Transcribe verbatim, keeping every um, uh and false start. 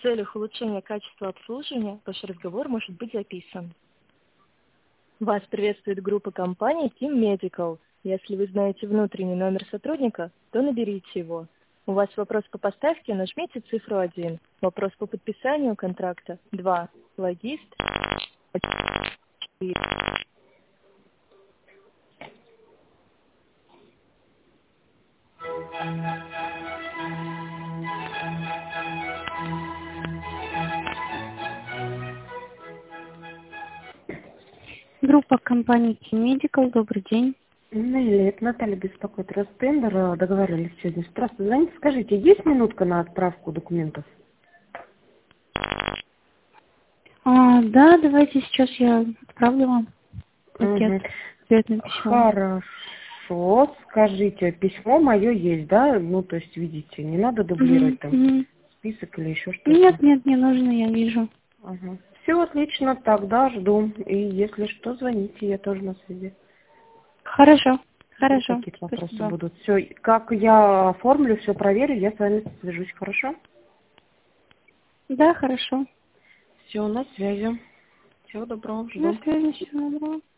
В целях улучшения качества обслуживания ваш разговор может быть записан. Вас приветствует группа компаний Team Medical. Если вы знаете внутренний номер сотрудника, то наберите его. У вас вопрос по поставке, нажмите цифру один. Вопрос по подписанию контракта два. Логист четыре. Группа компании Team Medical, добрый день. Нелли, это Наталья беспокоит. Ростендер, договорились сегодня. Здравствуйте, звоните, скажите, есть минутка на отправку документов? А, да, давайте сейчас я отправлю вам пакет. Угу. Ответное письмо. Хорошо, скажите, письмо мое есть, да? Ну, то есть, видите, не надо дублировать Угу, там угу. список или еще что-то. Нет, нет, не нужно, я вижу. Ага. Все отлично, тогда жду. И если что, звоните, я тоже на связи. Хорошо, Если хорошо. какие-то вопросы Спасибо. будут. Все, как я оформлю, все проверю, я с вами свяжусь, хорошо? Да, хорошо. Все, на связи. Всего доброго, На жду. связи, всего доброго.